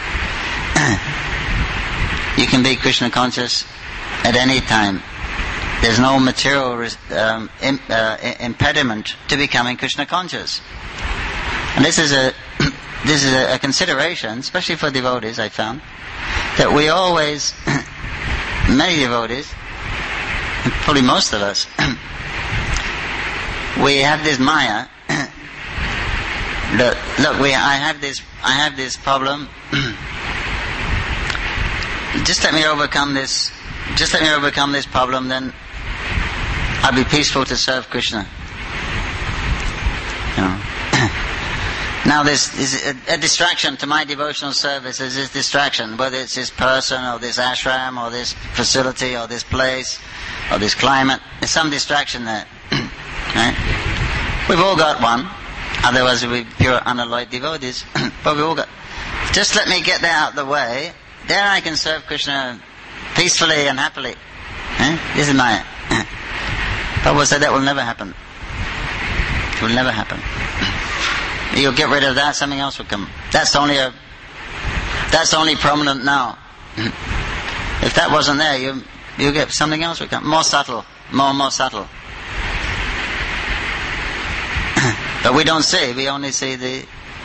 You can be Krishna conscious at any time. There's no material um, im, uh, impediment to becoming Krishna conscious. And this is a this is a, a consideration, especially for devotees, I found, that we always, many devotees, probably most of us, we have this maya. Look, look, we I have this I have this problem. Just let me overcome this. Just let me overcome this problem, then I'll be peaceful to serve Krishna. You know. Now, this is a, a distraction to my devotional service. Is this distraction, whether it's this person or this ashram or this facility or this place or this climate. There's some distraction there. Right? We've all got one. Otherwise, we'd be pure unalloyed devotees. But we all got. Just let me get that out of the way. Then I can serve Krishna peacefully and happily. Eh? This is my... Prabhupada said that will never happen. It will never happen. You'll get rid of that, something else will come. That's only a... That's only prominent now. If that wasn't there, you you get something else will come. More subtle. More and more subtle. But we don't see. We only see the...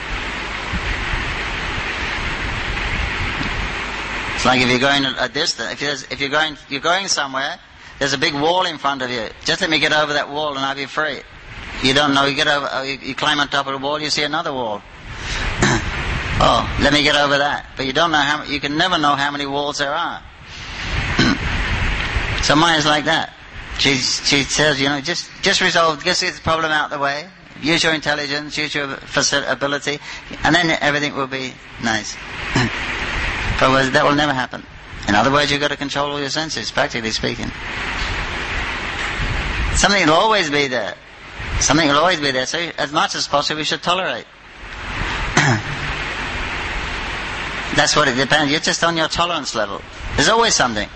It's like if you're going a distance, if you're, if you're going you're going somewhere, there's a big wall in front of you. Just let me get over that wall and I'll be free. You don't know. You get over. You, you climb on top of the wall. You see another wall. Oh, let me get over that. But you don't know how. You can never know how many walls there are. So Maya's like that. She she says, you know, just just resolve. Just get the problem out of the way. Use your intelligence. Use your ability, and then everything will be nice. But that will never happen. In other words, you've got to control all your senses, practically speaking. Something will always be there. Something will always be there. So as much as possible, we should tolerate. That's what it depends. You're just on your tolerance level. There's always something.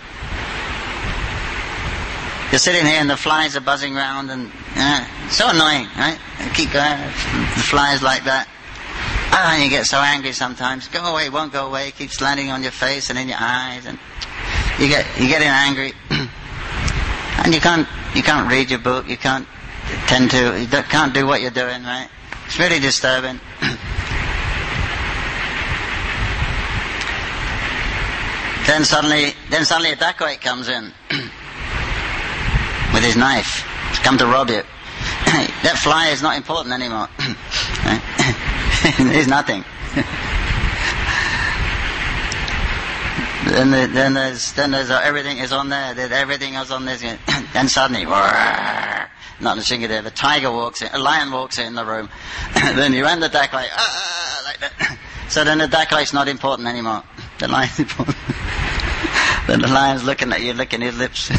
You're sitting here and the flies are buzzing around and uh, so annoying, right? They keep going. The flies like that. Ah, and you get so angry sometimes. Go away, won't go away. It keeps landing on your face and in your eyes, and you get you getting angry, and you can't you can't read your book. You can't tend to you can't do what you're doing. Right? It's really disturbing. then suddenly, then suddenly a dacoit comes in with his knife. He's come to rob you. That fly is not important anymore. There's nothing. then, the, then there's then there's uh, everything is on there. There's everything is on this. Then suddenly, not Nrsingadev, a tiger walks in, a lion walks in the room. Then you run the dacoit, ah, like that. So then the dacoit's not important anymore. The lion's important. Then the lion's looking at you, licking his lips.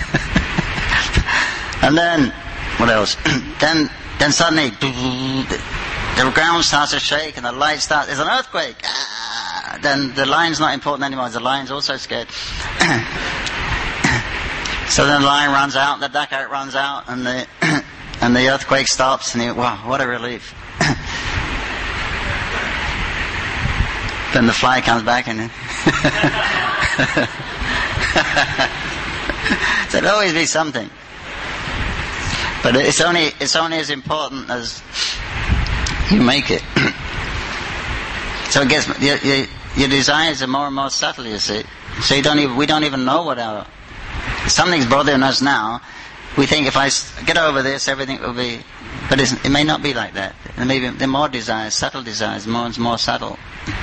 And then, what else? then, then suddenly, the ground starts to shake and the light starts. There's an earthquake. Ah, then the lion's not important anymore. The lion's also scared. So then the lion runs out, and the dacoit runs out, and the and the earthquake stops. And you, wow, what a relief! Then the fly comes back, and so there'll always be something. But it's only it's only as important as you make it. So it gets your, your, your desires are more and more subtle. You see, so you don't even we don't even know what our something's bothering us now. We think if I get over this, everything will be. But it's, it may not be like that. There may be there are more desires, subtle desires, more and more subtle.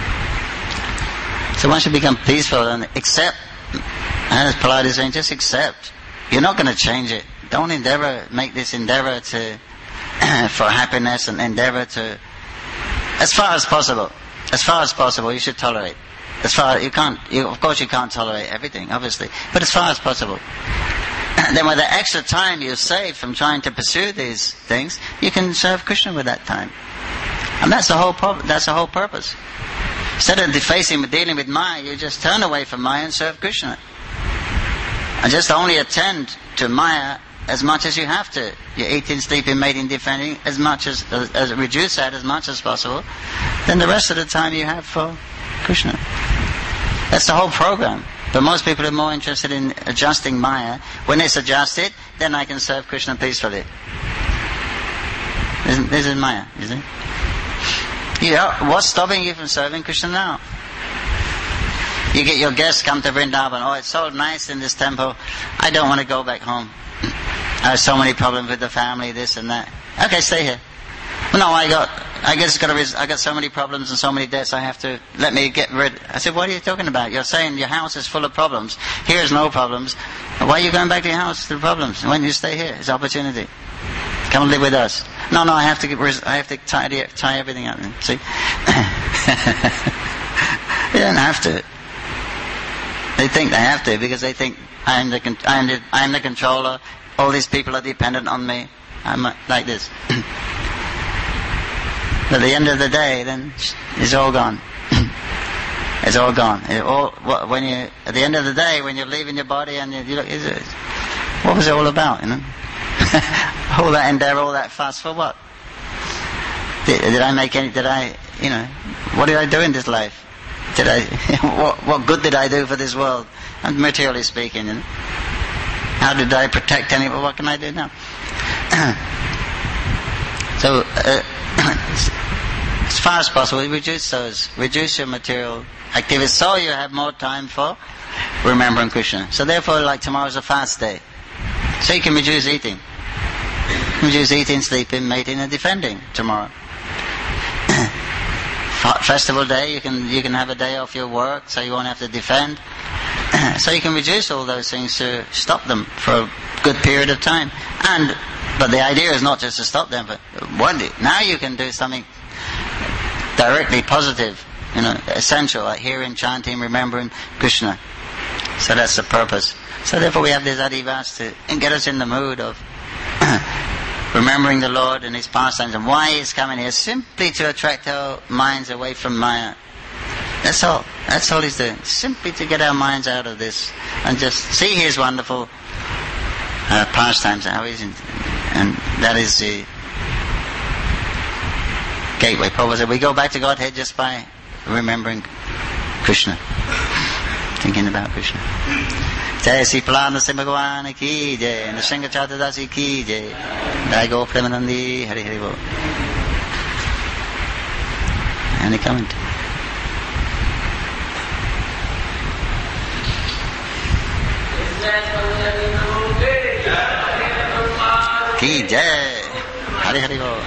So once you become peaceful and accept, and as Prahlad is saying, just accept. You're not going to change it. Don't endeavor, make this endeavor to for happiness and endeavor to, as far as possible, as far as possible, you should tolerate. As far you can't, you, of course, you can't tolerate everything, obviously, but as far as possible. Then with the extra time you save from trying to pursue these things, you can serve Krishna with that time. And that's the whole problem, that's the whole purpose. Instead of defacing, dealing with Maya, you just turn away from Maya and serve Krishna. And just only attend to Maya as much as you have to. You're eating, sleeping, mating, defending, as much as, as, as reduce that as much as possible. Then the rest of the time you have for Krishna. That's the whole program. But most people are more interested in adjusting Maya. When it's adjusted, then I can serve Krishna peacefully. This, this is Maya, is it? Yeah, what's stopping you from serving Krishna now? You get your guests come to Vrindavan. Oh, it's so nice in this temple. I don't want to go back home. I have so many problems with the family, this and that. Okay, stay here. Well, no, I got. I guess it's got to be, I got so many problems and so many debts. I have to let me get rid. I said, what are you talking about? You're saying your house is full of problems. Here's no problems. Why are you going back to your house? The problems. When you stay here, it's opportunity. Come and live with us. No, no, I have to get. I have to tidy, tie everything up. See, you don't have to. They think they have to because they think I'm the I'm the I'm the controller. All these people are dependent on me. I'm like this. But at the end of the day, then it's all gone. It's all gone. It all when you at the end of the day, when you're leaving your body and you, you look, is it, what was it all about? You know, all that endeavor, all that fuss for what? Did, did I make any? Did I? You know, what did I do in this life? Did I? what, what good did I do for this world? And materially speaking, you know, how did I protect anyone? What can I do now? so, uh, as far as possible, reduce those, reduce your material activities, so you have more time for remembering Krishna. So, therefore, like tomorrow's a fast day, so you can reduce eating, reduce eating, sleeping, mating, and defending tomorrow. Festival day, you can you can have a day off your work, so you won't have to defend. So you can reduce all those things to stop them for a good period of time. And but the idea is not just to stop them, but one day now you can do something directly positive, you know, essential, like hearing, chanting, remembering Krishna. So that's the purpose. So therefore we have this adivas to get us in the mood of remembering the Lord and His pastimes and why He's coming here, simply to attract our minds away from Maya. That's all. That's all He's doing. Simply to get our minds out of this and just see His wonderful uh, pastimes. How He's in, and that is the gateway. Prabhupada said we go back to Godhead just by remembering Krishna, thinking about Krishna. Jai Sri Prahlad Nrsimha Bhagwan ki jai, Nrsimha Chaturdasi ki jai, Jai Go Premanandi, Hari Hari Bol. Any comment? Ki jai, Hari Hari Bol.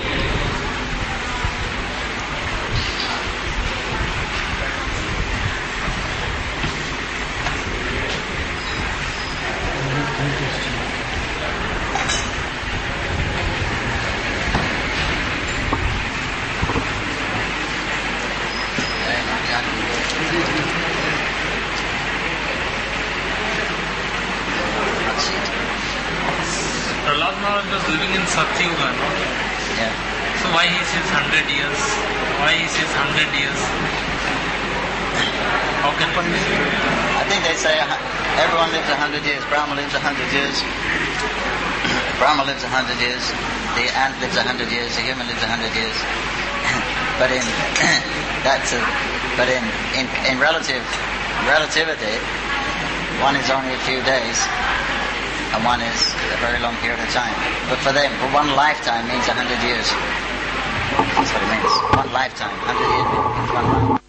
Prahlad Maharaj was living in Satyuga, no? Yeah. So why he says hundred years? Why he says hundred years? How can one be? I think they say everyone lives a hundred years. Brahma lives a hundred years. Brahma lives a hundred years. The ant lives a hundred years. The human lives a hundred years. But in that's a, but in, in in relative relativity, one is only a few days, and one is a very long period of time. But for them, for one lifetime means a hundred years. That's what it means. One lifetime, hundred years means one life.